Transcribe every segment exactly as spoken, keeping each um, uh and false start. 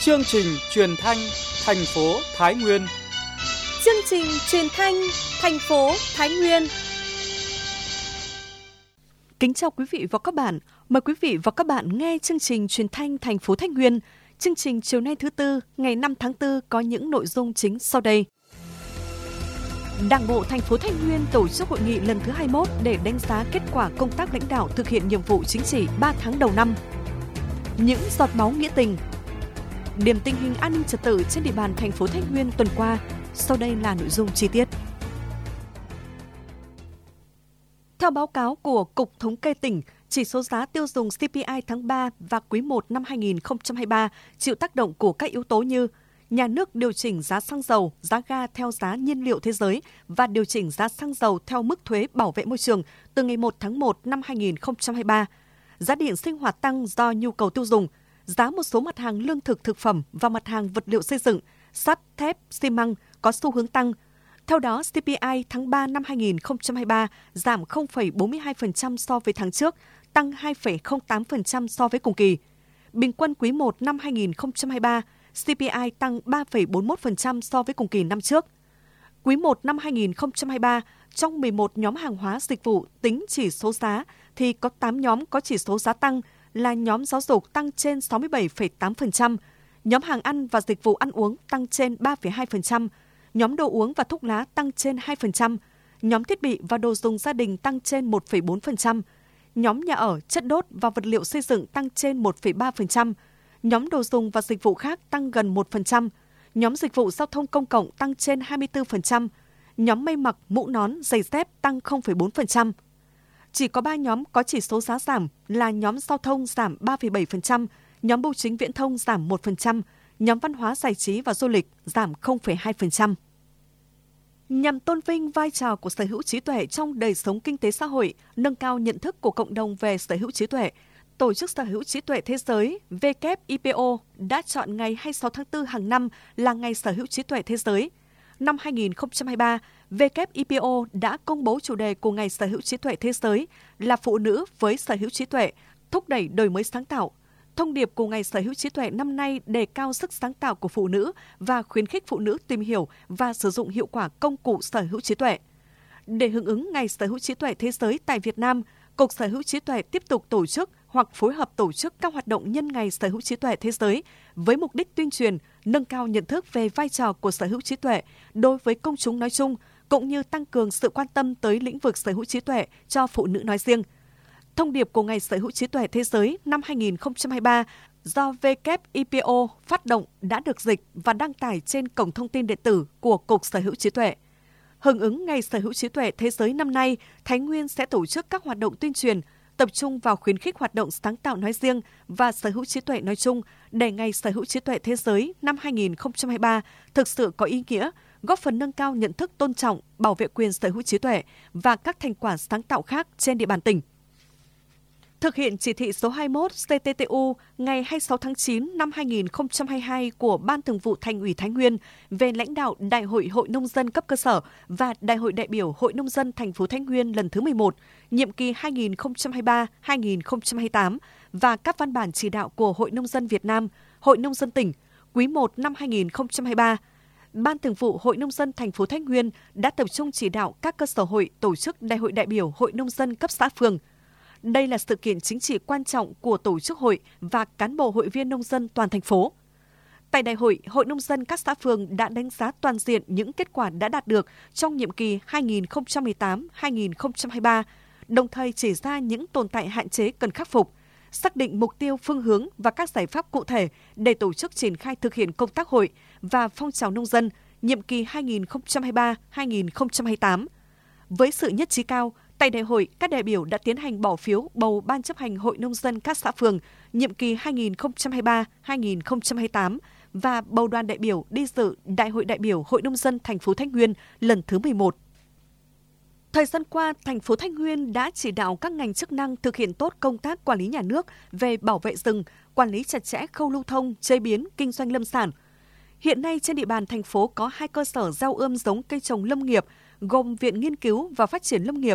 Chương trình truyền thanh thành phố Thái Nguyên. Chương trình truyền thanh thành phố Thái Nguyên. Kính chào quý vị và các bạn. Mời quý vị và các bạn nghe chương trình truyền thanh thành phố Thái Nguyên. Chương trình chiều nay thứ tư, ngày năm tháng tư có những nội dung chính sau đây. Đảng bộ thành phố Thái Nguyên tổ chức hội nghị lần thứ hai mươi mốt để đánh giá kết quả công tác lãnh đạo thực hiện nhiệm vụ chính trị ba tháng đầu năm. Những giọt máu nghĩa tình. Điểm tình hình an ninh trật tự trên địa bàn thành phố Thái Nguyên tuần qua. Sau đây là nội dung chi tiết. Theo báo cáo của Cục Thống kê tỉnh, chỉ số giá tiêu dùng xê pê i tháng ba và quý một năm hai nghìn không trăm hai mươi ba chịu tác động của các yếu tố như nhà nước điều chỉnh giá xăng dầu, giá ga theo giá nhiên liệu thế giới và điều chỉnh giá xăng dầu theo mức thuế bảo vệ môi trường từ ngày một tháng một năm hai nghìn không trăm hai mươi ba. Giá điện sinh hoạt tăng do nhu cầu tiêu dùng, giá một số mặt hàng lương thực thực phẩm và mặt hàng vật liệu xây dựng, sắt, thép, xi măng có xu hướng tăng. Theo đó, xê pê i tháng ba năm hai nghìn không trăm hai mươi ba giảm không phẩy bốn mươi hai phần trăm so với tháng trước, tăng hai phẩy không tám phần trăm so với cùng kỳ. Bình quân quý một năm hai nghìn không trăm hai mươi ba, xê pê i tăng ba phẩy bốn mươi mốt phần trăm so với cùng kỳ năm trước. Quý một năm hai nghìn không trăm hai mươi ba, trong mười một nhóm hàng hóa dịch vụ tính chỉ số giá thì có tám nhóm có chỉ số giá tăng là nhóm giáo dục tăng trên sáu mươi bảy phẩy tám phần trăm, nhóm hàng ăn và dịch vụ ăn uống tăng trên ba phẩy hai phần trăm, nhóm đồ uống và thuốc lá tăng trên hai phần trăm, nhóm thiết bị và đồ dùng gia đình tăng trên một phẩy bốn phần trăm, nhóm nhà ở, chất đốt và vật liệu xây dựng tăng trên một phẩy ba phần trăm, nhóm đồ dùng và dịch vụ khác tăng gần một phần trăm, nhóm dịch vụ giao thông công cộng tăng trên hai mươi tư phần trăm, nhóm may mặc, mũ nón, giày dép tăng không phẩy bốn phần trăm. Chỉ có ba nhóm có chỉ số giá giảm là nhóm giao thông giảm ba phẩy bảy phần trăm, nhóm bưu chính viễn thông giảm một phần trăm, nhóm văn hóa giải trí và du lịch giảm không phẩy hai phần trăm. Nhằm tôn vinh vai trò của sở hữu trí tuệ trong đời sống kinh tế xã hội, nâng cao nhận thức của cộng đồng về sở hữu trí tuệ, Tổ chức Sở hữu trí tuệ thế giới W I P O đã chọn ngày hai mươi sáu tháng tư hàng năm là ngày sở hữu trí tuệ thế giới. Năm hai nghìn không trăm hai mươi ba, W I P O đã công bố chủ đề của ngày sở hữu trí tuệ thế giới là phụ nữ với sở hữu trí tuệ, thúc đẩy đổi mới sáng tạo. Thông điệp của ngày sở hữu trí tuệ năm nay đề cao sức sáng tạo của phụ nữ và khuyến khích phụ nữ tìm hiểu và sử dụng hiệu quả công cụ sở hữu trí tuệ. Để hưởng ứng ngày sở hữu trí tuệ thế giới tại Việt Nam, Cục Sở hữu trí tuệ tiếp tục tổ chức hoặc phối hợp tổ chức các hoạt động nhân ngày sở hữu trí tuệ thế giới với mục đích tuyên truyền, nâng cao nhận thức về vai trò của sở hữu trí tuệ đối với công chúng nói chung, cũng như tăng cường sự quan tâm tới lĩnh vực sở hữu trí tuệ cho phụ nữ nói riêng. Thông điệp của ngày sở hữu trí tuệ thế giới năm hai nghìn không trăm hai mươi ba do W I P O phát động đã được dịch và đăng tải trên cổng thông tin điện tử của Cục Sở hữu trí tuệ. Hưởng ứng ngày sở hữu trí tuệ thế giới năm nay, Thái Nguyên sẽ tổ chức các hoạt động tuyên truyền, tập trung vào khuyến khích hoạt động sáng tạo nói riêng và sở hữu trí tuệ nói chung để ngày sở hữu trí tuệ thế giới năm hai nghìn không trăm hai mươi ba thực sự có ý nghĩa, góp phần nâng cao nhận thức tôn trọng, bảo vệ quyền sở hữu trí tuệ và các thành quả sáng tạo khác trên địa bàn tỉnh. Thực hiện chỉ thị số hai mươi mốt C T T U ngày hai mươi sáu tháng chín năm hai nghìn không trăm hai mươi hai của Ban Thường vụ Thành ủy Thái Nguyên về lãnh đạo Đại hội Hội nông dân cấp cơ sở và Đại hội đại biểu Hội nông dân thành phố Thái Nguyên lần thứ mười một, nhiệm kỳ hai nghìn không trăm hai mươi ba đến hai nghìn không trăm hai mươi tám và các văn bản chỉ đạo của Hội nông dân Việt Nam, Hội nông dân tỉnh, quý một năm hai nghìn không trăm hai mươi ba. Ban Thường vụ Hội nông dân thành phố Thái Nguyên đã tập trung chỉ đạo các cơ sở hội tổ chức Đại hội đại biểu Hội nông dân cấp xã phường. Đây là sự kiện chính trị quan trọng của tổ chức hội và cán bộ hội viên nông dân toàn thành phố. Tại đại hội, Hội nông dân các xã phường đã đánh giá toàn diện những kết quả đã đạt được trong nhiệm kỳ hai nghìn không trăm mười tám đến hai nghìn không trăm hai mươi ba, đồng thời chỉ ra những tồn tại hạn chế cần khắc phục, xác định mục tiêu, phương hướng và các giải pháp cụ thể để tổ chức triển khai thực hiện công tác hội và phong trào nông dân nhiệm kỳ hai nghìn không trăm hai mươi ba đến hai nghìn không trăm hai mươi tám. Với sự nhất trí cao, tại đại hội, các đại biểu đã tiến hành bỏ phiếu bầu Ban chấp hành Hội nông dân các xã phường nhiệm kỳ hai nghìn không trăm hai mươi ba đến hai nghìn không trăm hai mươi tám và bầu đoàn đại biểu đi dự Đại hội đại biểu Hội nông dân thành phố Thái Nguyên lần thứ mười một. Thời gian qua, thành phố Thái Nguyên đã chỉ đạo các ngành chức năng thực hiện tốt công tác quản lý nhà nước về bảo vệ rừng, quản lý chặt chẽ khâu lưu thông, chế biến, kinh doanh lâm sản. Hiện nay trên địa bàn thành phố có hai cơ sở gieo ươm giống cây trồng lâm nghiệp, gồm Viện Nghiên cứu và Phát triển Lâm nghiệp,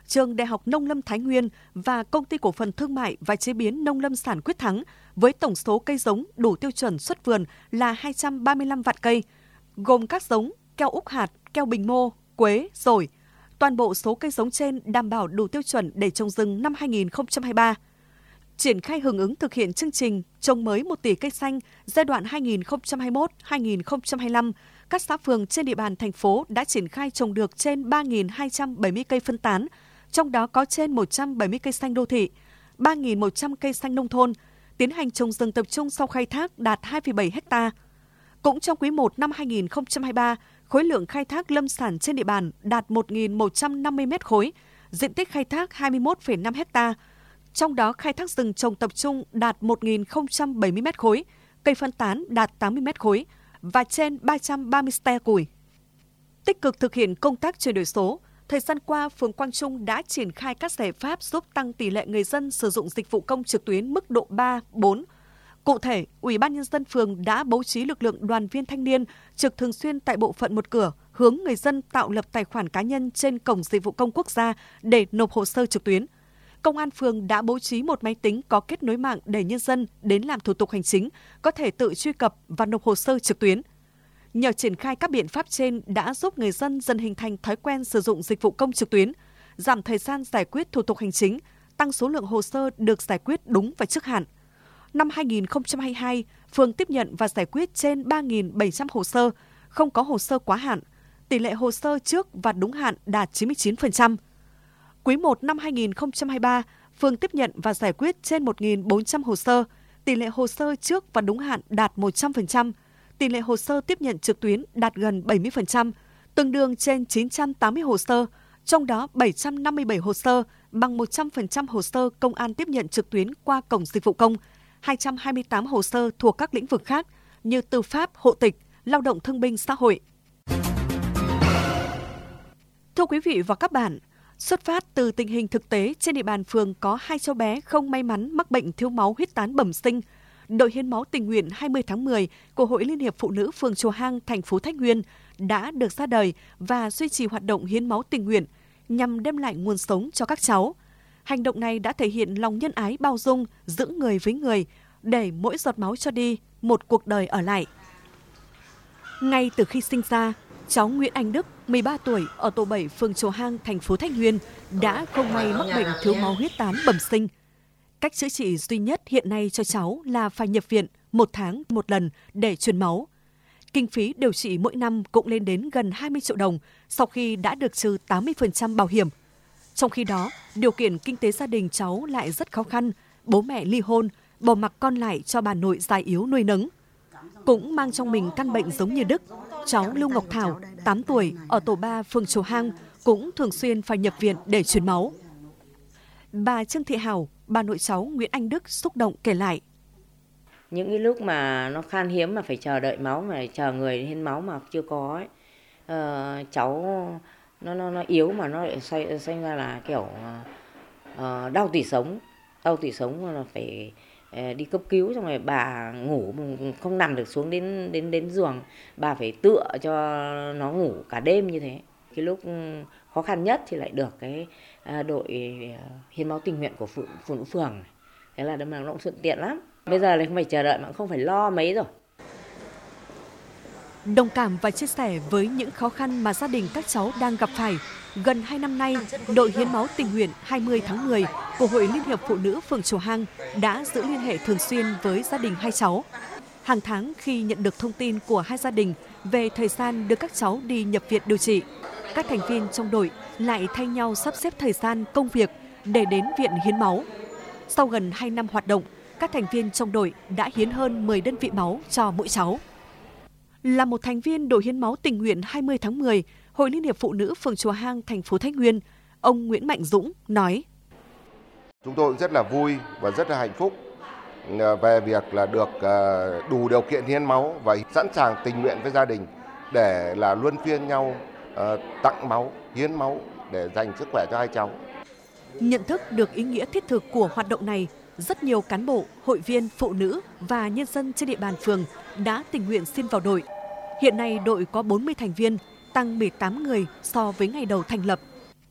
Trường Đại học Nông lâm Thái Nguyên và Công ty Cổ phần Thương mại và Chế biến Nông lâm sản Quyết Thắng với tổng số cây giống đủ tiêu chuẩn xuất vườn là hai trăm ba mươi lăm vạn cây, gồm các giống keo úc hạt, keo bình mô, quế, dổi. Toàn bộ số cây giống trên đảm bảo đủ tiêu chuẩn để trồng rừng năm hai nghìn không trăm hai mươi ba. Triển khai hưởng ứng thực hiện chương trình trồng mới một tỷ cây xanh giai đoạn hai nghìn không trăm hai mươi mốt đến hai nghìn không trăm hai mươi lăm, các xã phường trên địa bàn thành phố đã triển khai trồng được trên ba nghìn hai trăm bảy mươi cây phân tán, trong đó có trên một trăm bảy mươi cây xanh đô thị, ba nghìn một trăm cây xanh nông thôn, tiến hành trồng rừng tập trung sau khai thác đạt hai phẩy bảy héc ta. Cũng trong quý một năm hai nghìn không trăm hai mươi ba, khối lượng khai thác lâm sản trên địa bàn đạt một nghìn một trăm năm mươi mét khối, diện tích khai thác hai mươi mốt phẩy năm héc ta. Trong đó khai thác rừng trồng tập trung đạt một nghìn không trăm bảy mươi mét khối, cây phân tán đạt tám mươi mét khối và trên ba trăm ba mươi ste củi. Tích cực thực hiện công tác chuyển đổi số, thời gian qua, phường Quang Trung đã triển khai các giải pháp giúp tăng tỷ lệ người dân sử dụng dịch vụ công trực tuyến mức độ ba, bốn. Cụ thể, Ủy ban Nhân dân phường đã bố trí lực lượng đoàn viên thanh niên trực thường xuyên tại bộ phận một cửa, hướng người dân tạo lập tài khoản cá nhân trên Cổng Dịch vụ Công Quốc gia để nộp hồ sơ trực tuyến. Công an phường đã bố trí một máy tính có kết nối mạng để nhân dân đến làm thủ tục hành chính, có thể tự truy cập và nộp hồ sơ trực tuyến. Nhờ triển khai các biện pháp trên đã giúp người dân dần hình thành thói quen sử dụng dịch vụ công trực tuyến, giảm thời gian giải quyết thủ tục hành chính, tăng số lượng hồ sơ được giải quyết đúng và trước hạn. Năm hai nghìn không trăm hai mươi hai, phường tiếp nhận và giải quyết trên ba nghìn bảy trăm hồ sơ, không có hồ sơ quá hạn. Tỷ lệ hồ sơ trước và đúng hạn đạt chín mươi chín phần trăm. Quý một năm hai nghìn không trăm hai mươi ba, phường tiếp nhận và giải quyết trên một nghìn bốn trăm hồ sơ, tỷ lệ hồ sơ trước và đúng hạn đạt một trăm phần trăm. Tỷ lệ hồ sơ tiếp nhận trực tuyến đạt gần bảy mươi phần trăm, tương đương trên chín trăm tám mươi hồ sơ, trong đó bảy trăm năm mươi bảy hồ sơ bằng một trăm phần trăm hồ sơ công an tiếp nhận trực tuyến qua Cổng Dịch vụ Công, hai trăm hai mươi tám hồ sơ thuộc các lĩnh vực khác như tư pháp, hộ tịch, lao động thương binh xã hội. Thưa quý vị và các bạn, xuất phát từ tình hình thực tế trên địa bàn phường có hai cháu bé không may mắn mắc bệnh thiếu máu huyết tán bẩm sinh, đội hiến máu tình nguyện hai mươi tháng mười của Hội Liên hiệp Phụ nữ phường Chùa Hang, thành phố Thái Nguyên đã được ra đời và duy trì hoạt động hiến máu tình nguyện nhằm đem lại nguồn sống cho các cháu. Hành động này đã thể hiện lòng nhân ái bao dung, giữ người với người, để mỗi giọt máu cho đi, một cuộc đời ở lại. Ngay từ khi sinh ra, cháu Nguyễn Anh Đức, mười ba tuổi, ở tổ bảy phường Chùa Hang, thành phố Thái Nguyên đã không may mắc bệnh thiếu máu huyết tán bẩm sinh. Cách chữa trị duy nhất hiện nay cho cháu là phải nhập viện một tháng một lần để truyền máu. Kinh phí điều trị mỗi năm cũng lên đến gần hai mươi triệu đồng sau khi đã được trừ tám mươi phần trăm bảo hiểm. Trong khi đó, điều kiện kinh tế gia đình cháu lại rất khó khăn, bố mẹ ly hôn, bỏ mặc con lại cho bà nội già yếu nuôi nấng. Cũng mang trong mình căn bệnh giống như Đức, cháu Lưu Ngọc Thảo, tám tuổi, ở tổ ba phường Chùa Hang cũng thường xuyên phải nhập viện để truyền máu. Bà Trương Thị Hảo, bà nội cháu Nguyễn Anh Đức xúc động kể lại. Những cái lúc mà nó khan hiếm mà phải chờ đợi máu, mà chờ người hiến máu mà chưa có ấy, uh, cháu nó nó nó yếu mà nó lại xoay sinh ra là kiểu uh, đau tủy sống, đau tủy sống là phải uh, đi cấp cứu, xong rồi bà ngủ không nằm được xuống đến đến đến giường, bà phải tựa cho nó ngủ cả đêm như thế. Cái lúc khó khăn nhất thì lại được cái uh, đội hiến máu tình nguyện của phụ, phụ nữ phường, thế là đâm nó cũng thuận tiện lắm. Bây giờ thì không phải chờ đợi mà cũng không phải lo mấy rồi. Đồng cảm và chia sẻ với những khó khăn mà gia đình các cháu đang gặp phải, gần hai năm nay, đội hiến máu tình nguyện hai mươi tháng mười của Hội Liên hiệp Phụ nữ phường Chùa Hang đã giữ liên hệ thường xuyên với gia đình hai cháu. Hàng tháng khi nhận được thông tin của hai gia đình về thời gian đưa các cháu đi nhập viện điều trị, các thành viên trong đội lại thay nhau sắp xếp thời gian công việc để đến viện hiến máu. Sau gần hai năm hoạt động, các thành viên trong đội đã hiến hơn mười đơn vị máu cho mỗi cháu. Là một thành viên đội hiến máu tình nguyện hai mươi tháng mười, Hội Liên hiệp Phụ nữ phường Chùa Hang, thành phố Thái Nguyên, ông Nguyễn Mạnh Dũng nói: Chúng tôi rất là vui và rất là hạnh phúc về việc là được đủ điều kiện hiến máu và sẵn sàng tình nguyện với gia đình để là luân phiên nhau tặng máu, hiến máu để dành sức khỏe cho hai cháu. Nhận thức được ý nghĩa thiết thực của hoạt động này, rất nhiều cán bộ, hội viên, phụ nữ và nhân dân trên địa bàn phường đã tình nguyện xin vào đội. Hiện nay đội có bốn mươi thành viên, tăng mười tám người so với ngày đầu thành lập.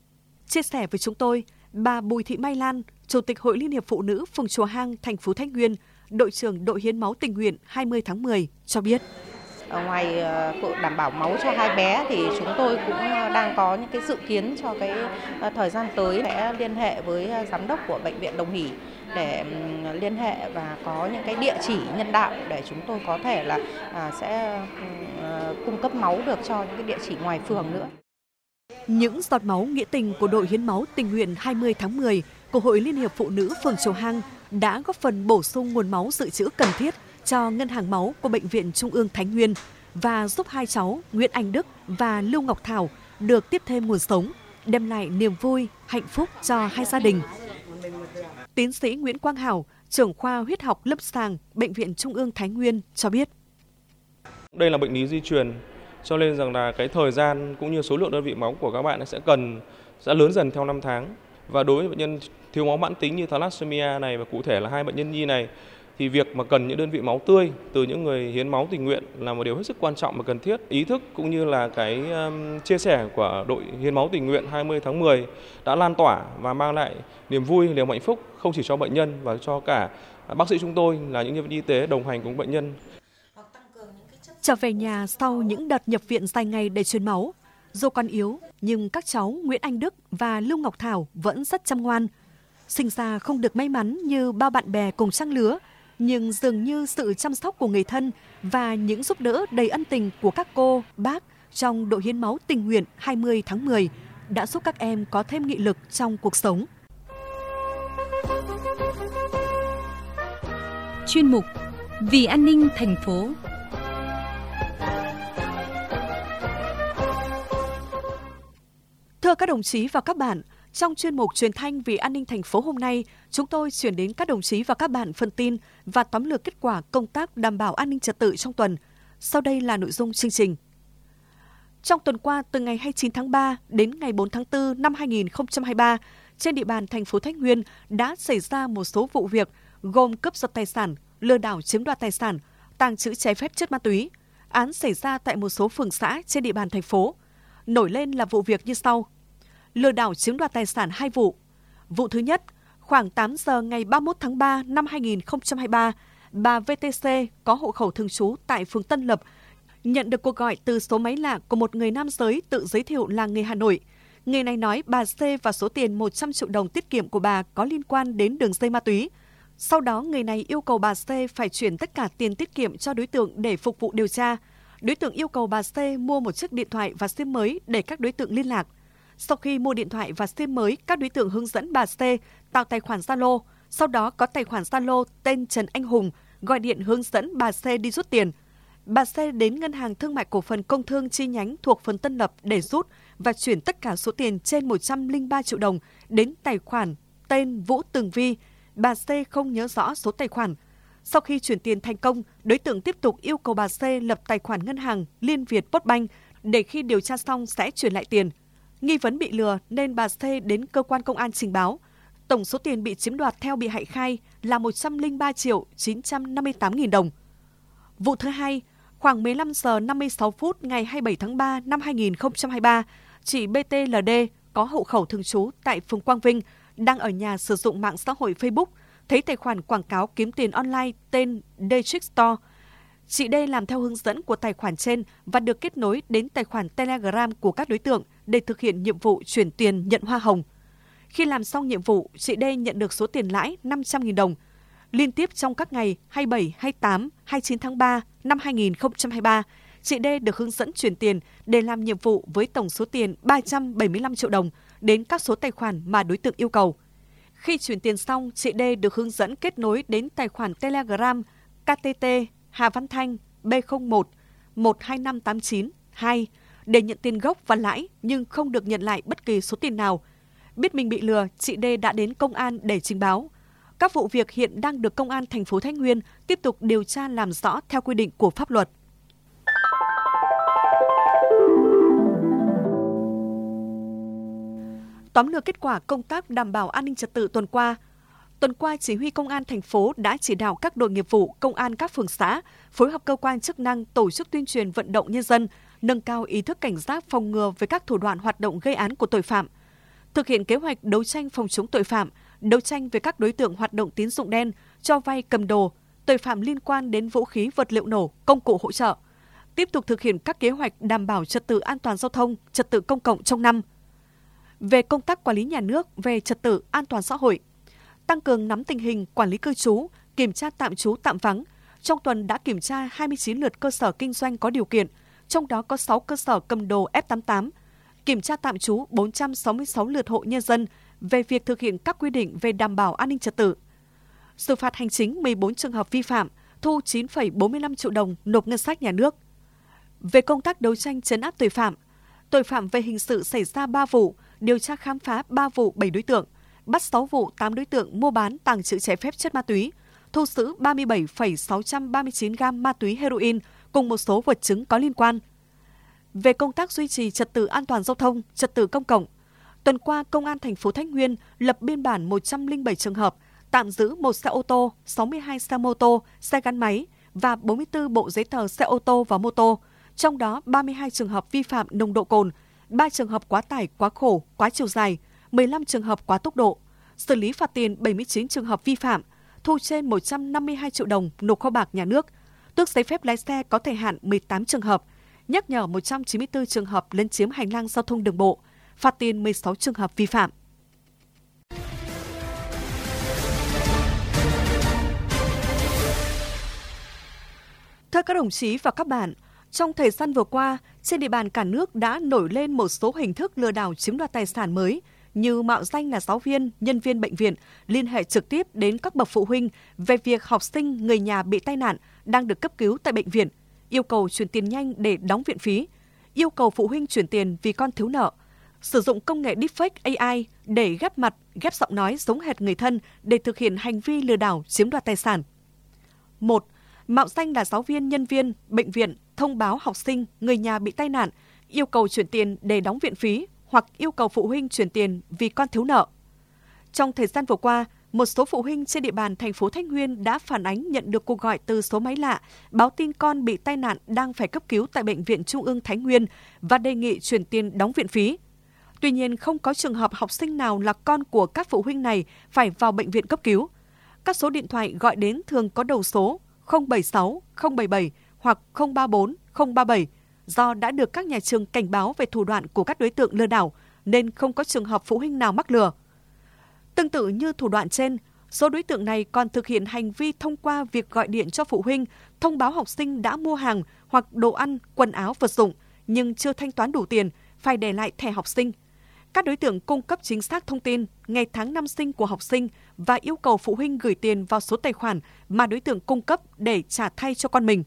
Chia sẻ với chúng tôi, bà Bùi Thị Mai Lan, Chủ tịch Hội Liên hiệp Phụ nữ phường Chùa Hang, thành phố Thái Nguyên, đội trưởng đội hiến máu tình nguyện hai mươi tháng mười cho biết. Ở ngoài đảm bảo máu cho hai bé thì chúng tôi cũng đang có những cái dự kiến cho cái thời gian tới sẽ liên hệ với giám đốc của bệnh viện Đồng Hỷ để liên hệ và có những cái địa chỉ nhân đạo để chúng tôi có thể là sẽ cung cấp máu được cho những cái địa chỉ ngoài phường nữa. Những giọt máu nghĩa tình của đội hiến máu tình nguyện hai mươi tháng mười của Hội Liên hiệp Phụ nữ phường Chùa Hang đã góp phần bổ sung nguồn máu dự trữ cần thiết cho ngân hàng máu của Bệnh viện Trung ương Thái Nguyên và giúp hai cháu Nguyễn Anh Đức và Lưu Ngọc Thảo được tiếp thêm nguồn sống, đem lại niềm vui, hạnh phúc cho hai gia đình. Tiến sĩ Nguyễn Quang Hảo, trưởng khoa huyết học lâm sàng Bệnh viện Trung ương Thái Nguyên cho biết. Đây là bệnh lý di truyền, cho nên rằng là cái thời gian cũng như số lượng đơn vị máu của các bạn sẽ cần sẽ lớn dần theo năm tháng. Và đối với bệnh nhân thiếu máu mãn tính như thalassemia này và cụ thể là hai bệnh nhân nhi này, thì việc mà cần những đơn vị máu tươi từ những người hiến máu tình nguyện là một điều hết sức quan trọng và cần thiết. Ý thức cũng như là cái um, chia sẻ của đội hiến máu tình nguyện hai mươi tháng mười đã lan tỏa và mang lại niềm vui, niềm hạnh phúc không chỉ cho bệnh nhân và cho cả bác sĩ chúng tôi là những nhân viên y tế đồng hành cùng bệnh nhân. Trở về nhà sau những đợt nhập viện dài ngày để truyền máu, dù còn yếu nhưng các cháu Nguyễn Anh Đức và Lưu Ngọc Thảo vẫn rất chăm ngoan. Sinh ra không được may mắn như bao bạn bè cùng trang lứa, nhưng dường như sự chăm sóc của người thân và những giúp đỡ đầy ân tình của các cô, bác trong đội hiến máu tình nguyện hai mươi tháng mười đã giúp các em có thêm nghị lực trong cuộc sống. Chuyên mục Vì an ninh thành phố. Thưa các đồng chí và các bạn, trong chuyên mục truyền thanh Vì an ninh thành phố hôm nay, chúng tôi chuyển đến các đồng chí và các bạn phần tin và tóm lược kết quả công tác đảm bảo an ninh trật tự trong tuần. Sau đây là nội dung chương trình. Trong tuần qua, từ ngày hai mươi chín tháng ba đến ngày bốn tháng tư năm hai nghìn không trăm hai mươi ba, trên địa bàn thành phố Thái Nguyên đã xảy ra một số vụ việc gồm cướp giật tài sản, lừa đảo chiếm đoạt tài sản, tàng trữ trái phép chất ma túy. Án xảy ra tại một số phường xã trên địa bàn thành phố. Nổi lên là vụ việc như sau. Lừa đảo chiếm đoạt tài sản hai vụ. Vụ thứ nhất, khoảng tám giờ ngày ba mươi mốt tháng ba năm hai nghìn không trăm hai mươi ba, bà vê tê xê có hộ khẩu thường trú tại phường Tân Lập nhận được cuộc gọi từ số máy lạ của một người nam giới tự giới thiệu là người Hà Nội. Người này nói bà C và số tiền một trăm triệu đồng tiết kiệm của bà có liên quan đến đường dây ma túy. Sau đó, người này yêu cầu bà C phải chuyển tất cả tiền tiết kiệm cho đối tượng để phục vụ điều tra. Đối tượng yêu cầu bà C mua một chiếc điện thoại và sim mới để các đối tượng liên lạc. Sau khi mua điện thoại và sim mới, các đối tượng hướng dẫn bà C tạo tài khoản Zalo. Sau đó có tài khoản Zalo tên Trần Anh Hùng gọi điện hướng dẫn bà C đi rút tiền. Bà C đến Ngân hàng Thương mại Cổ phần Công thương chi nhánh thuộc phường Tân Lập để rút và chuyển tất cả số tiền trên một trăm lẻ ba triệu đồng đến tài khoản tên Vũ Tường Vi. Bà C không nhớ rõ số tài khoản. Sau khi chuyển tiền thành công, đối tượng tiếp tục yêu cầu bà C lập tài khoản ngân hàng Liên Việt Postbank để khi điều tra xong sẽ chuyển lại tiền. Nghi vấn bị lừa nên bà C đến cơ quan công an trình báo. Tổng số tiền bị chiếm đoạt theo bị hại khai là một trăm lẻ ba triệu chín trăm năm mươi tám nghìn đồng. Vụ thứ hai, khoảng mười lăm giờ năm mươi sáu phút ngày hai mươi bảy tháng ba năm hai nghìn không trăm hai mươi ba, chị bê tê lờ đê có hộ khẩu thường trú tại phường Quang Vinh đang ở nhà sử dụng mạng xã hội Facebook, thấy tài khoản quảng cáo kiếm tiền online tên Daytrick Store. Chị D làm theo hướng dẫn của tài khoản trên và được kết nối đến tài khoản Telegram của các đối tượng để thực hiện nhiệm vụ chuyển tiền nhận hoa hồng. Khi làm xong nhiệm vụ, chị D nhận được số tiền lãi năm trăm nghìn đồng. Liên tiếp trong các ngày hai mươi bảy, hai mươi tám, hai mươi chín tháng ba năm hai nghìn không trăm hai mươi ba, chị D được hướng dẫn chuyển tiền để làm nhiệm vụ với tổng số tiền ba trăm bảy mươi lăm triệu đồng đến các số tài khoản mà đối tượng yêu cầu. Khi chuyển tiền xong, chị D được hướng dẫn kết nối đến tài khoản Telegram ca tê tê Hà Văn Thanh B không một một hai năm tám chín hai để nhận tiền gốc và lãi nhưng không được nhận lại bất kỳ số tiền nào. Biết mình bị lừa, chị D đã đến công an để trình báo. Các vụ việc hiện đang được Công an thành phố Thái Nguyên tiếp tục điều tra làm rõ theo quy định của pháp luật. Tóm lược kết quả công tác đảm bảo an ninh trật tự tuần qua. Tuần qua, Chỉ huy Công an thành phố đã chỉ đạo các đội nghiệp vụ, công an các phường xã phối hợp cơ quan chức năng tổ chức tuyên truyền vận động nhân dân nâng cao ý thức cảnh giác phòng ngừa với các thủ đoạn hoạt động gây án của tội phạm. thực hiện kế hoạch đấu tranh phòng chống tội phạm, đấu tranh với các đối tượng hoạt động tín dụng đen, cho vay cầm đồ, tội phạm liên quan đến vũ khí vật liệu nổ, công cụ hỗ trợ. Tiếp tục thực hiện các kế hoạch đảm bảo trật tự an toàn giao thông, trật tự công cộng trong năm. Về công tác quản lý nhà nước về trật tự an toàn xã hội, tăng cường nắm tình hình quản lý cư trú, kiểm tra tạm trú tạm vắng. Trong tuần đã kiểm tra hai mươi chín lượt cơ sở kinh doanh có điều kiện, trong đó có sáu cơ sở cầm đồ F tám mươi tám, kiểm tra tạm trú bốn trăm sáu mươi sáu lượt hộ nhân dân về việc thực hiện các quy định về đảm bảo an ninh trật tự. Xử phạt hành chính mười bốn trường hợp vi phạm, thu chín phẩy bốn mươi lăm triệu đồng nộp ngân sách nhà nước. Về công tác đấu tranh trấn áp tội phạm, tội phạm về hình sự xảy ra ba vụ, điều tra khám phá ba vụ bảy đối tượng, bắt sáu vụ tám đối tượng mua bán tàng trữ trái phép chất ma túy, thu giữ ba mươi bảy phẩy sáu trăm ba mươi chín gam ma túy heroin cùng một số vật chứng có liên quan. Về công tác duy trì trật tự an toàn giao thông, trật tự công cộng, tuần qua Công an thành phố Thái Nguyên lập biên bản một trăm lẻ bảy trường hợp, tạm giữ một xe ô tô, sáu mươi hai xe mô tô, xe gắn máy và bốn mươi tư bộ giấy tờ xe ô tô và mô tô, trong đó ba mươi hai trường hợp vi phạm nồng độ cồn, ba trường hợp quá tải, quá khổ, quá chiều dài, mười lăm trường hợp quá tốc độ, xử lý phạt tiền bảy mươi chín trường hợp vi phạm, thu trên một trăm năm mươi hai triệu đồng nộp kho bạc nhà nước, tước giấy phép lái xe có thời hạn mười tám trường hợp, nhắc nhở một trăm chín mươi tư trường hợp lấn chiếm hành lang giao thông đường bộ, phạt tiền mười sáu trường hợp vi phạm. Thưa các đồng chí và các bạn, trong thời gian vừa qua, trên địa bàn cả nước đã nổi lên một số hình thức lừa đảo chiếm đoạt tài sản mới như mạo danh là giáo viên, nhân viên bệnh viện, liên hệ trực tiếp đến các bậc phụ huynh về việc học sinh, người nhà bị tai nạn đang được cấp cứu tại bệnh viện, yêu cầu chuyển tiền nhanh để đóng viện phí, yêu cầu phụ huynh chuyển tiền vì con thiếu nợ, sử dụng công nghệ deepfake A I để ghép mặt, ghép giọng nói giống hệt người thân để thực hiện hành vi lừa đảo chiếm đoạt tài sản. một. Mạo danh là giáo viên, nhân viên, bệnh viện, thông báo học sinh, người nhà bị tai nạn, yêu cầu chuyển tiền để đóng viện phí hoặc yêu cầu phụ huynh chuyển tiền vì con thiếu nợ. Trong thời gian vừa qua, một số phụ huynh trên địa bàn thành phố Thái Nguyên đã phản ánh nhận được cuộc gọi từ số máy lạ báo tin con bị tai nạn đang phải cấp cứu tại Bệnh viện Trung ương Thái Nguyên và đề nghị chuyển tiền đóng viện phí. Tuy nhiên, không có trường hợp học sinh nào là con của các phụ huynh này phải vào bệnh viện cấp cứu. Các số điện thoại gọi đến thường có đầu số không bảy sáu không bảy bảy hoặc không ba bốn không ba bảy do đã được các nhà trường cảnh báo về thủ đoạn của các đối tượng lừa đảo nên không có trường hợp phụ huynh nào mắc lừa. Tương tự như thủ đoạn trên, số đối tượng này còn thực hiện hành vi thông qua việc gọi điện cho phụ huynh, thông báo học sinh đã mua hàng hoặc đồ ăn, quần áo, vật dụng nhưng chưa thanh toán đủ tiền, phải để lại thẻ học sinh. Các đối tượng cung cấp chính xác thông tin, ngày tháng năm sinh của học sinh và yêu cầu phụ huynh gửi tiền vào số tài khoản mà đối tượng cung cấp để trả thay cho con mình.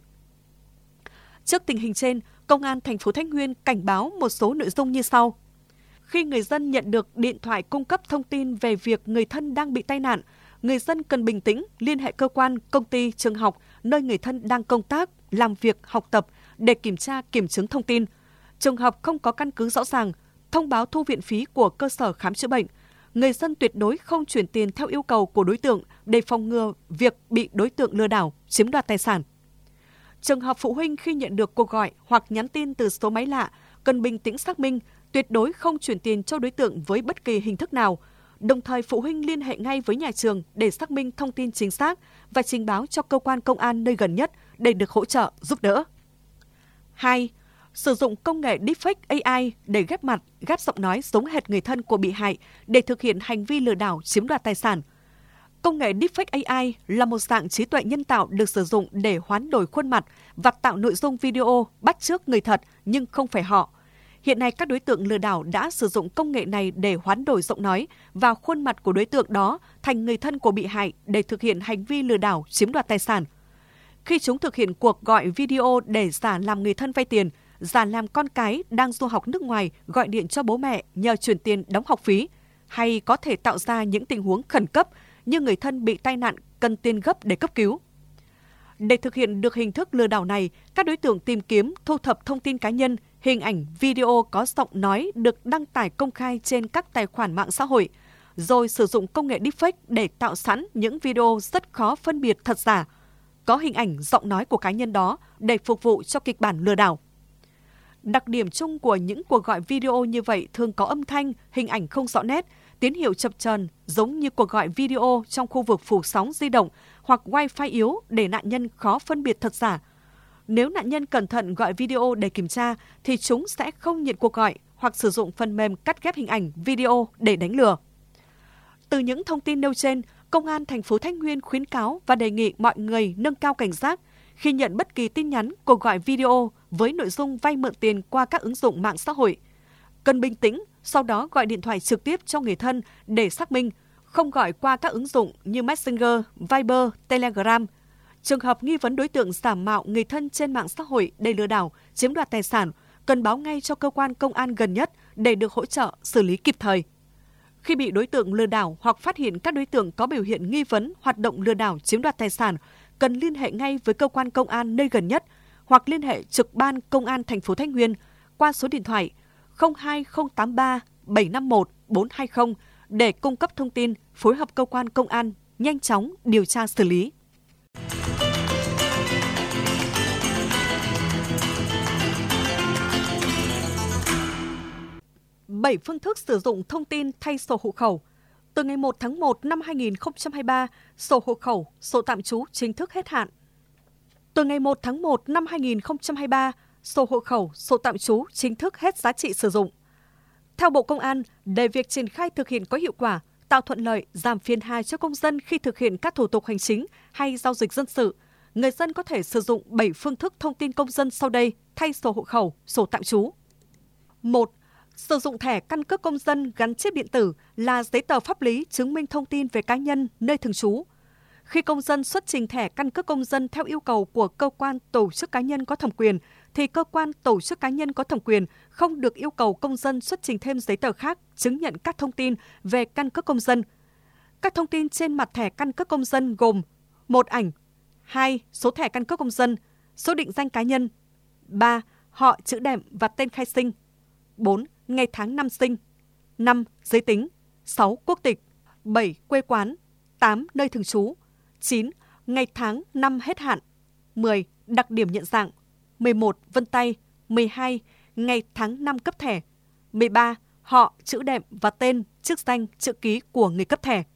Trước tình hình trên, Công an thành phố Thái Nguyên cảnh báo một số nội dung như sau. Khi người dân nhận được điện thoại cung cấp thông tin về việc người thân đang bị tai nạn, người dân cần bình tĩnh liên hệ cơ quan, công ty, trường học nơi người thân đang công tác, làm việc, học tập để kiểm tra, kiểm chứng thông tin. Trường hợp không có căn cứ rõ ràng, thông báo thu viện phí của cơ sở khám chữa bệnh. Người dân tuyệt đối không chuyển tiền theo yêu cầu của đối tượng để phòng ngừa việc bị đối tượng lừa đảo, chiếm đoạt tài sản. Trường hợp phụ huynh khi nhận được cuộc gọi hoặc nhắn tin từ số máy lạ cần bình tĩnh xác minh, tuyệt đối không chuyển tiền cho đối tượng với bất kỳ hình thức nào. Đồng thời phụ huynh liên hệ ngay với nhà trường để xác minh thông tin chính xác và trình báo cho cơ quan công an nơi gần nhất để được hỗ trợ, giúp đỡ. hai. Sử dụng công nghệ deepfake A I để ghép mặt, ghép giọng nói giống hệt người thân của bị hại để thực hiện hành vi lừa đảo chiếm đoạt tài sản. Công nghệ deepfake A I là một dạng trí tuệ nhân tạo được sử dụng để hoán đổi khuôn mặt và tạo nội dung video bắt chước người thật nhưng không phải họ. Hiện nay các đối tượng lừa đảo đã sử dụng công nghệ này để hoán đổi giọng nói và khuôn mặt của đối tượng đó thành người thân của bị hại để thực hiện hành vi lừa đảo chiếm đoạt tài sản. Khi chúng thực hiện cuộc gọi video để giả làm người thân vay tiền, giả làm con cái đang du học nước ngoài gọi điện cho bố mẹ nhờ chuyển tiền đóng học phí, hay có thể tạo ra những tình huống khẩn cấp như người thân bị tai nạn cần tiền gấp để cấp cứu. Để thực hiện được hình thức lừa đảo này, các đối tượng tìm kiếm, thu thập thông tin cá nhân, hình ảnh, video có giọng nói được đăng tải công khai trên các tài khoản mạng xã hội, rồi sử dụng công nghệ deepfake để tạo sẵn những video rất khó phân biệt thật giả, có hình ảnh, giọng nói của cá nhân đó để phục vụ cho kịch bản lừa đảo. Đặc điểm chung của những cuộc gọi video như vậy thường có âm thanh, hình ảnh không rõ nét, tín hiệu chập chờn giống như cuộc gọi video trong khu vực phủ sóng di động hoặc Wi-Fi yếu để nạn nhân khó phân biệt thật giả. Nếu nạn nhân cẩn thận gọi video để kiểm tra thì chúng sẽ không nhận cuộc gọi hoặc sử dụng phần mềm cắt ghép hình ảnh, video để đánh lừa. Từ những thông tin nêu trên, Công an thành phố Thái Nguyên khuyến cáo và đề nghị mọi người nâng cao cảnh giác khi nhận bất kỳ tin nhắn, cuộc gọi video với nội dung vay mượn tiền qua các ứng dụng mạng xã hội. Cần bình tĩnh, sau đó gọi điện thoại trực tiếp cho người thân để xác minh, không gọi qua các ứng dụng như Messenger, Viber, Telegram. Trường hợp nghi vấn đối tượng giả mạo người thân trên mạng xã hội để lừa đảo, chiếm đoạt tài sản, cần báo ngay cho cơ quan công an gần nhất để được hỗ trợ xử lý kịp thời. Khi bị đối tượng lừa đảo hoặc phát hiện các đối tượng có biểu hiện nghi vấn hoạt động lừa đảo chiếm đoạt tài sản, cần liên hệ ngay với cơ quan công an nơi gần nhất hoặc liên hệ trực ban Công an thành phố Thái Nguyên qua số điện thoại không hai không tám ba bảy năm một bốn hai không để cung cấp thông tin, phối hợp cơ quan công an nhanh chóng điều tra xử lý. bảy phương thức sử dụng thông tin thay sổ hộ khẩu. Từ ngày một tháng một năm hai nghìn không trăm hai mươi ba, sổ hộ khẩu, sổ tạm trú chính thức hết hạn. Từ ngày một tháng một năm hai nghìn không trăm hai mươi ba, sổ hộ khẩu, sổ tạm trú chính thức hết giá trị sử dụng. Theo Bộ Công an, để việc triển khai thực hiện có hiệu quả, tạo thuận lợi, giảm phiền hà cho công dân khi thực hiện các thủ tục hành chính hay giao dịch dân sự, người dân có thể sử dụng bảy phương thức thông tin công dân sau đây thay sổ hộ khẩu, sổ tạm trú. một. Sử dụng thẻ căn cước công dân gắn chip điện tử là giấy tờ pháp lý chứng minh thông tin về cá nhân, nơi thường trú. Khi công dân xuất trình thẻ căn cước công dân theo yêu cầu của cơ quan tổ chức cá nhân có thẩm quyền, thì cơ quan tổ chức cá nhân có thẩm quyền không được yêu cầu công dân xuất trình thêm giấy tờ khác chứng nhận các thông tin về căn cước công dân. Các thông tin trên mặt thẻ căn cước công dân gồm một ảnh, hai. Số thẻ căn cước công dân, số định danh cá nhân, ba. Họ, chữ đệm và tên khai sinh, bốn. Ngày tháng năm sinh, năm. Giới tính, sáu. Quốc tịch, bảy. Quê quán, tám. Nơi thường trú, chín. Ngày tháng năm hết hạn, mười. Đặc điểm nhận dạng, mười một. Vân tay, mười hai. Ngày tháng năm cấp thẻ, mười ba. Họ, chữ đệm và tên, chức danh, chữ ký của người cấp thẻ.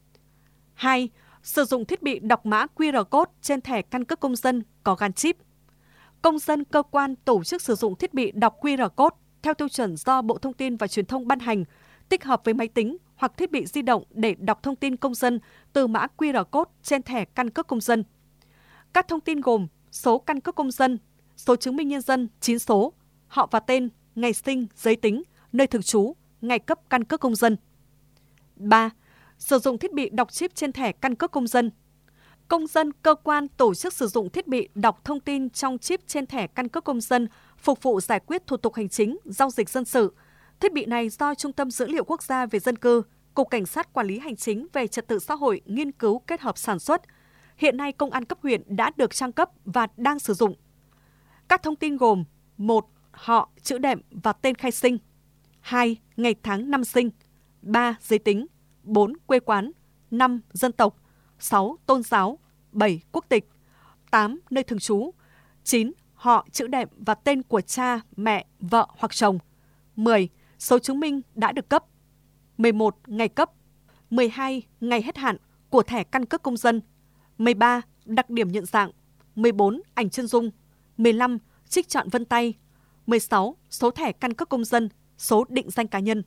hai. Sử dụng thiết bị đọc mã quy rờ code trên thẻ căn cước công dân có gắn chip. Công dân, cơ quan, tổ chức sử dụng thiết bị đọc quy rờ code theo tiêu chuẩn do Bộ Thông tin và Truyền thông ban hành, tích hợp với máy tính hoặc thiết bị di động để đọc thông tin công dân từ mã quy rờ code trên thẻ căn cước công dân. Các thông tin gồm số căn cước công dân, số chứng minh nhân dân chín số, họ và tên, ngày sinh, giới tính, nơi thường trú, ngày cấp căn cước công dân. ba. Sử dụng thiết bị đọc chip trên thẻ căn cước công dân. Công dân, cơ quan, tổ chức sử dụng thiết bị đọc thông tin trong chip trên thẻ căn cước công dân phục vụ giải quyết thủ tục hành chính, giao dịch dân sự. Thiết bị này do Trung tâm Dữ liệu Quốc gia về dân cư, Cục Cảnh sát Quản lý Hành chính về Trật tự xã hội nghiên cứu kết hợp sản xuất. Hiện nay công an cấp huyện đã được trang cấp và đang sử dụng. Các thông tin gồm một. Họ, chữ đệm và tên khai sinh, hai. Ngày tháng năm sinh, ba. Giới tính, bốn. Quê quán, năm. Dân tộc, sáu. Tôn giáo, bảy. Quốc tịch, tám. Nơi thường trú, chín. Họ, chữ đệm và tên của cha, mẹ, vợ hoặc chồng, mười. Số chứng minh đã được cấp, mười một. Ngày cấp, mười hai. Ngày hết hạn của thẻ căn cước công dân, mười ba. Đặc điểm nhận dạng, mười bốn. Ảnh chân dung, mười lăm. Trích chọn vân tay, mười sáu. Số thẻ căn cước công dân, số định danh cá nhân.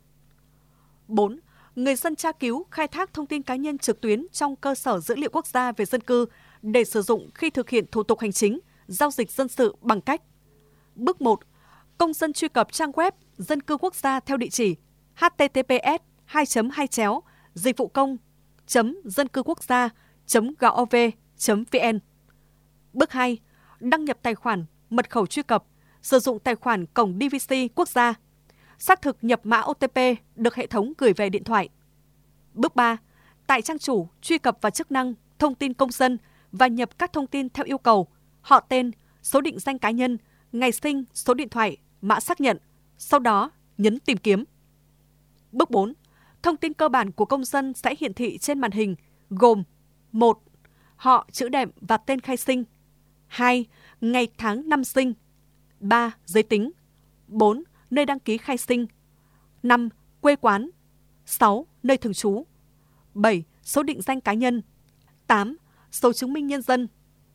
bốn. Người dân tra cứu, khai thác thông tin cá nhân trực tuyến trong cơ sở dữ liệu quốc gia về dân cư để sử dụng khi thực hiện thủ tục hành chính, giao dịch dân sự bằng cách: Bước một. Công dân truy cập trang web dân cư quốc gia theo địa chỉ h t t p s hai chấm hai chéo dịch vụ công chấm dân cư quốc gia chấm gov chấm v n. Bước hai. Đăng nhập tài khoản, mật khẩu truy cập, sử dụng tài khoản cổng đê vê xê quốc gia, xác thực nhập mã o tê pê được hệ thống gửi về điện thoại. Bước ba. Tại trang chủ, truy cập vào chức năng thông tin công dân và nhập các thông tin theo yêu cầu: họ tên, số định danh cá nhân, ngày sinh, số điện thoại, mã xác nhận, sau đó nhấn tìm kiếm. Bước bốn. Thông tin cơ bản của công dân sẽ hiển thị trên màn hình gồm: một. Họ, chữ đệm và tên khai sinh, hai. Ngày tháng năm sinh, ba. Giới tính, bốn. Nơi đăng ký khai sinh. năm. Quê quán. sáu. Nơi thường trú. bảy. Số định danh cá nhân. tám. Số chứng minh nhân dân.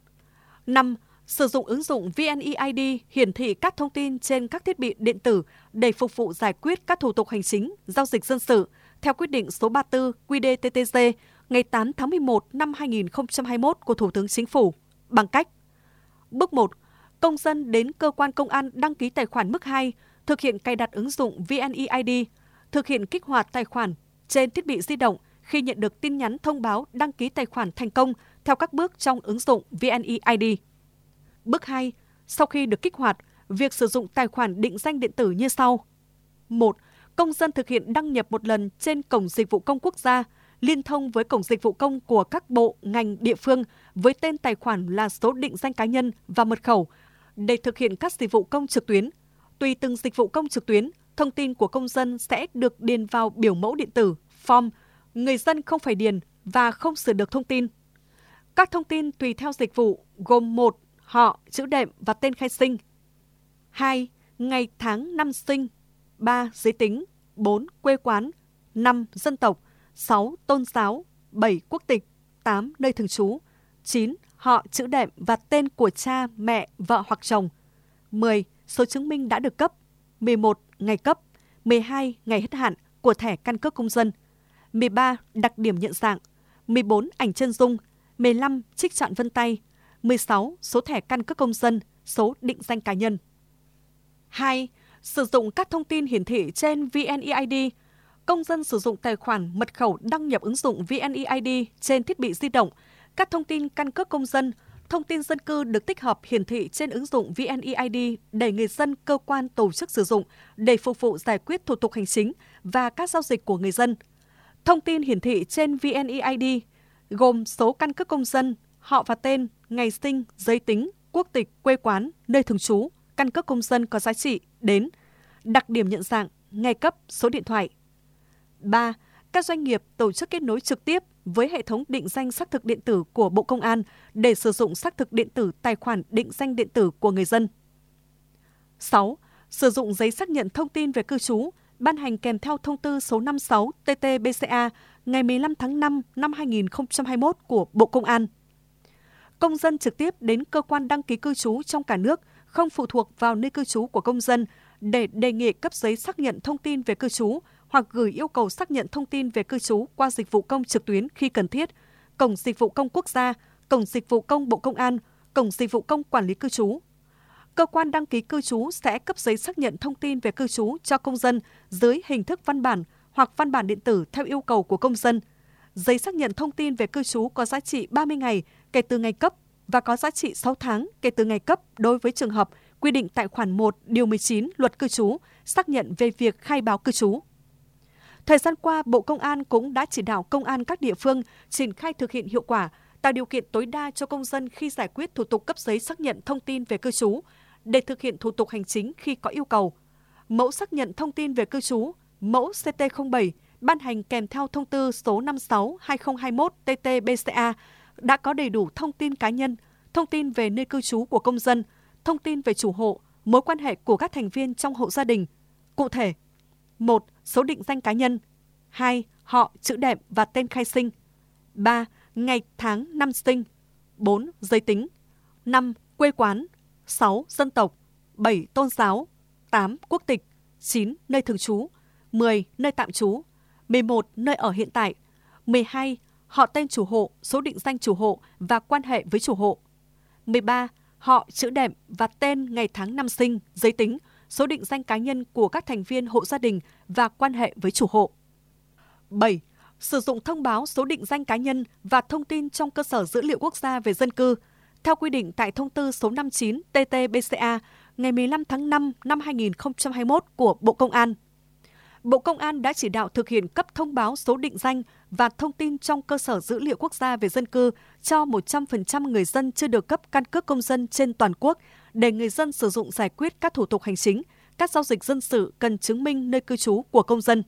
năm. Sử dụng ứng dụng vê en e i đê hiển thị các thông tin trên các thiết bị điện tử để phục vụ giải quyết các thủ tục hành chính, giao dịch dân sự theo quyết định số ba mươi tư quy đê tê tê giê ngày tám tháng mười một năm hai nghìn không trăm hai mươi mốt của Thủ tướng Chính phủ bằng cách: Bước một. Công dân đến cơ quan công an đăng ký tài khoản mức hai, thực hiện cài đặt ứng dụng vê en e i đê, thực hiện kích hoạt tài khoản trên thiết bị di động khi nhận được tin nhắn thông báo đăng ký tài khoản thành công theo các bước trong ứng dụng vê en e i đê. Bước hai. Sau khi được kích hoạt, việc sử dụng tài khoản định danh điện tử như sau. một. Công dân thực hiện đăng nhập một lần trên Cổng Dịch vụ Công Quốc gia, liên thông với Cổng Dịch vụ Công của các bộ, ngành, địa phương với tên tài khoản là số định danh cá nhân và mật khẩu để thực hiện các dịch vụ công trực tuyến. Tùy từng dịch vụ công trực tuyến, thông tin của công dân sẽ được điền vào biểu mẫu điện tử, form. Người dân không phải điền và không sửa được thông tin. Các thông tin tùy theo dịch vụ gồm một. Họ, chữ đệm và tên khai sinh. hai. Ngày tháng năm sinh. ba. Giới tính. bốn. Quê quán. năm. Dân tộc. sáu. Tôn giáo. bảy. Quốc tịch. tám. Nơi thường trú. chín. Họ, chữ đệm và tên của cha, mẹ, vợ hoặc chồng. mười. Số chứng minh đã được cấp. mười một. Ngày cấp. mười hai. Ngày hết hạn của thẻ căn cước công dân. mười ba. Đặc điểm nhận dạng. mười bốn. Ảnh chân dung. mười lăm. Trích chọn vân tay. mười sáu. Số thẻ căn cước công dân, số định danh cá nhân. hai. Sử dụng các thông tin hiển thị trên vê en e i đê. Công dân sử dụng tài khoản mật khẩu đăng nhập ứng dụng vê en e i đê trên thiết bị di động. Các thông tin căn cước công dân, thông tin dân cư được tích hợp hiển thị trên ứng dụng vê en e i đê để người dân, cơ quan, tổ chức sử dụng để phục vụ giải quyết thủ tục hành chính và các giao dịch của người dân. Thông tin hiển thị trên vê en e i đê gồm số căn cước công dân, họ và tên, ngày sinh, giới tính, quốc tịch, quê quán, nơi thường trú, căn cước công dân có giá trị đến, đặc điểm nhận dạng, ngày cấp, số điện thoại. ba. Các doanh nghiệp tổ chức kết nối trực tiếp với hệ thống định danh xác thực điện tử của Bộ Công an để sử dụng xác thực điện tử tài khoản định danh điện tử của người dân. sáu. Sử dụng giấy xác nhận thông tin về cư trú, ban hành kèm theo thông tư số năm mươi sáu T T B C A ngày mười lăm tháng năm năm hai nghìn không trăm hai mươi mốt của Bộ Công an. Công dân trực tiếp đến cơ quan đăng ký cư trú trong cả nước, không phụ thuộc vào nơi cư trú của công dân để đề nghị cấp giấy xác nhận thông tin về cư trú hoặc gửi yêu cầu xác nhận thông tin về cư trú qua dịch vụ công trực tuyến khi cần thiết, Cổng Dịch vụ Công Quốc gia, Cổng Dịch vụ Công Bộ Công an, Cổng Dịch vụ Công Quản lý cư trú. Cơ quan đăng ký cư trú sẽ cấp giấy xác nhận thông tin về cư trú cho công dân dưới hình thức văn bản hoặc văn bản điện tử theo yêu cầu của công dân. Giấy xác nhận thông tin về cư trú có giá trị ba mươi ngày kể từ ngày cấp và có giá trị sáu tháng kể từ ngày cấp đối với trường hợp quy định tại khoản một điều mười chín Luật cư trú, xác nhận về việc khai báo cư trú. Thời gian qua, Bộ Công an cũng đã chỉ đạo công an các địa phương triển khai thực hiện hiệu quả, tạo điều kiện tối đa cho công dân khi giải quyết thủ tục cấp giấy xác nhận thông tin về cư trú, để thực hiện thủ tục hành chính khi có yêu cầu. Mẫu xác nhận thông tin về cư trú, mẫu C T không bảy, ban hành kèm theo thông tư số năm mươi sáu trên hai nghìn không trăm hai mươi mốt T T B C A đã có đầy đủ thông tin cá nhân, thông tin về nơi cư trú của công dân, thông tin về chủ hộ, mối quan hệ của các thành viên trong hộ gia đình. Cụ thể: một. Số định danh cá nhân. hai. Họ, chữ đệm và tên khai sinh. ba. Ngày tháng năm sinh. bốn. Giới tính. năm. Quê quán. sáu. Dân tộc. bảy. Tôn giáo. tám. Quốc tịch. chín. Nơi thường trú. mười. Nơi tạm trú. mười một. Nơi ở hiện tại. mười hai. Họ, tên chủ hộ, số định danh chủ hộ và quan hệ với chủ hộ. mười ba. Họ, chữ đệm và tên, ngày tháng năm sinh, giới tính, số định danh cá nhân của các thành viên hộ gia đình và quan hệ với chủ hộ. bảy. Sử dụng thông báo số định danh cá nhân và thông tin trong cơ sở dữ liệu quốc gia về dân cư, theo quy định tại thông tư số năm mươi chín T T B C A ngày mười lăm tháng năm năm hai nghìn không trăm hai mươi mốt của Bộ Công an. Bộ Công an đã chỉ đạo thực hiện cấp thông báo số định danh và thông tin trong cơ sở dữ liệu quốc gia về dân cư cho một trăm phần trăm người dân chưa được cấp căn cước công dân trên toàn quốc để người dân sử dụng giải quyết các thủ tục hành chính, các giao dịch dân sự cần chứng minh nơi cư trú của công dân.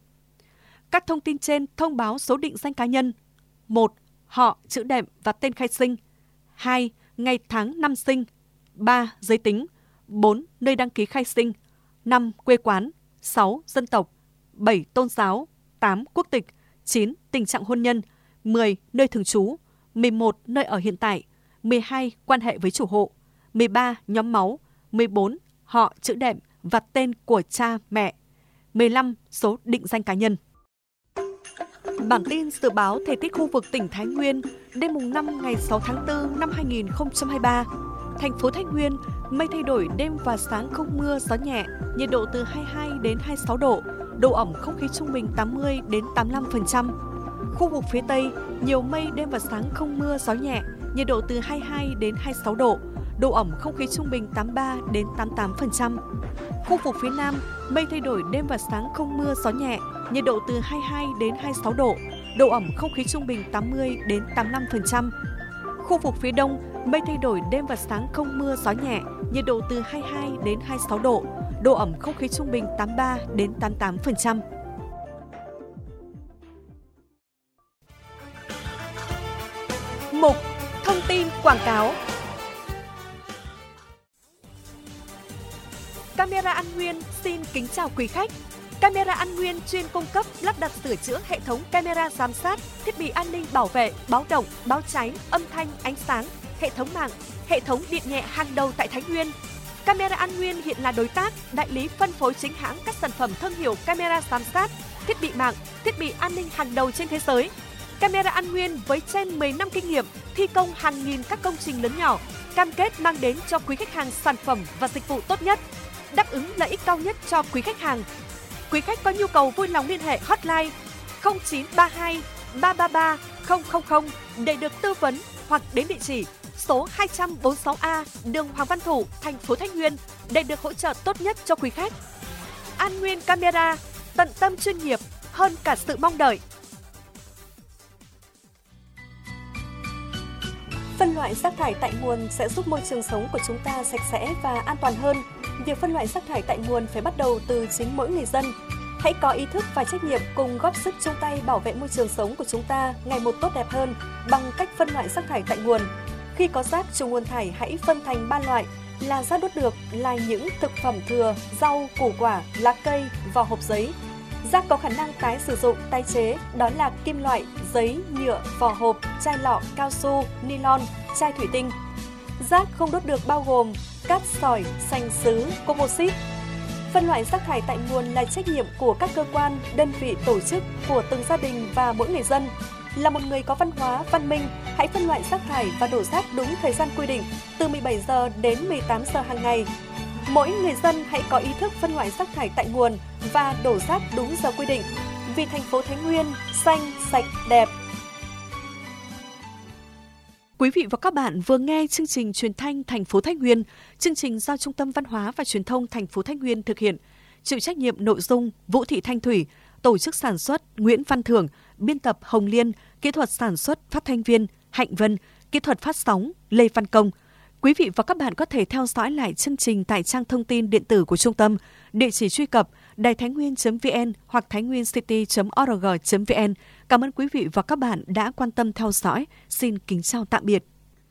Các thông tin trên thông báo số định danh cá nhân: một. Họ, chữ đệm và tên khai sinh. hai. Ngày tháng năm sinh. ba. Giới tính. bốn. Nơi đăng ký khai sinh. năm. Quê quán. sáu. Dân tộc. bảy. Tôn giáo. tám. Quốc tịch. chín. Tình trạng hôn nhân. mười. Nơi thường trú. mười một. Nơi ở hiện tại. mười hai. Quan hệ với chủ hộ. mười ba. Nhóm máu. mười bốn. Họ, chữ đệm và tên của cha, mẹ. mười lăm. Số định danh cá nhân. Bản tin dự báo thời tiết khu vực tỉnh Thái Nguyên đêm mùng năm ngày sáu tháng tư năm hai nghìn không trăm hai mươi ba. Thành phố Thái Nguyên, mây thay đổi, đêm và sáng không mưa, gió nhẹ, nhiệt độ từ hai mươi hai đến hai mươi sáu độ, độ ẩm không khí trung bình tám mươi đến tám mươi lăm phần trăm. Khu vực phía Tây, nhiều mây, đêm và sáng không mưa, gió nhẹ, nhiệt độ từ hai mươi hai đến hai mươi sáu độ, độ ẩm không khí trung bình tám mươi ba đến tám mươi tám phần trăm. Khu vực phía Nam, mây thay đổi, đêm và sáng không mưa, gió nhẹ, nhiệt độ từ hai mươi hai đến hai mươi sáu độ, độ ẩm không khí trung bình tám mươi đến tám mươi lăm phần trăm. Khu vực phía Đông, mây thay đổi, đêm và sáng không mưa, gió nhẹ, nhiệt độ từ hai mươi hai đến hai mươi sáu độ, độ ẩm không khí trung bình tám mươi ba đến tám mươi tám phần trăm. Mục thông tin quảng cáo. Camera An Nguyên xin kính chào quý khách. Camera An Nguyên chuyên cung cấp lắp đặt sửa chữa hệ thống camera giám sát, thiết bị an ninh bảo vệ, báo động, báo cháy, âm thanh, ánh sáng, hệ thống mạng, hệ thống điện nhẹ hàng đầu tại Thái Nguyên. Camera An Nguyên hiện là đối tác, đại lý phân phối chính hãng các sản phẩm thương hiệu camera giám sát, thiết bị mạng, thiết bị an ninh hàng đầu trên thế giới. Camera An Nguyên với trên mười năm kinh nghiệm thi công hàng nghìn các công trình lớn nhỏ, cam kết mang đến cho quý khách hàng sản phẩm và dịch vụ tốt nhất, đáp ứng lợi ích cao nhất cho quý khách hàng. Quý khách có nhu cầu vui lòng liên hệ hotline không chín ba hai ba ba ba không không không để được tư vấn hoặc đến địa chỉ số hai trăm bốn mươi sáu A, đường Hoàng Văn Thụ, thành phố Thái Nguyên để được hỗ trợ tốt nhất cho quý khách. An Nguyên Camera, tận tâm chuyên nghiệp hơn cả sự mong đợi. Phân loại rác thải tại nguồn sẽ giúp môi trường sống của chúng ta sạch sẽ và an toàn hơn. Việc phân loại rác thải tại nguồn phải bắt đầu từ chính mỗi người dân. Hãy có ý thức và trách nhiệm cùng góp sức chung tay bảo vệ môi trường sống của chúng ta ngày một tốt đẹp hơn bằng cách phân loại rác thải tại nguồn. Khi có rác trong nguồn thải, hãy phân thành ba loại là rác đốt được, là những thực phẩm thừa, rau, củ quả, lá cây, vỏ hộp giấy. Rác có khả năng tái sử dụng, tái chế, đó là kim loại, giấy, nhựa, vỏ hộp, chai lọ, cao su, nylon, chai thủy tinh. Rác không đốt được bao gồm cát sỏi, sành sứ, composite. Phân loại rác thải tại nguồn là trách nhiệm của các cơ quan, đơn vị, tổ chức, của từng gia đình và mỗi người dân. Là một người có văn hóa, văn minh, hãy phân loại rác thải và đổ rác đúng thời gian quy định, từ mười bảy giờ đến mười tám giờ hàng ngày. Mỗi người dân hãy có ý thức phân loại rác thải tại nguồn và đổ rác đúng giờ quy định. Vì thành phố Thái Nguyên xanh, sạch, đẹp. Quý vị và các bạn vừa nghe chương trình truyền thanh thành phố Thái Nguyên, chương trình do Trung tâm Văn hóa và Truyền thông thành phố Thái Nguyên thực hiện. Chịu trách nhiệm nội dung Vũ Thị Thanh Thủy, tổ chức sản xuất Nguyễn Văn Thưởng, biên tập Hồng Liên, kỹ thuật sản xuất phát thanh viên Hạnh Vân, kỹ thuật phát sóng Lê Văn Công. Quý vị và các bạn có thể theo dõi lại chương trình tại trang thông tin điện tử của trung tâm, địa chỉ truy cập đài thái nguyên chấm vn hoặc thainwincity chấm org chấm vn. Cảm ơn quý vị và các bạn đã quan tâm theo dõi. Xin kính chào tạm biệt.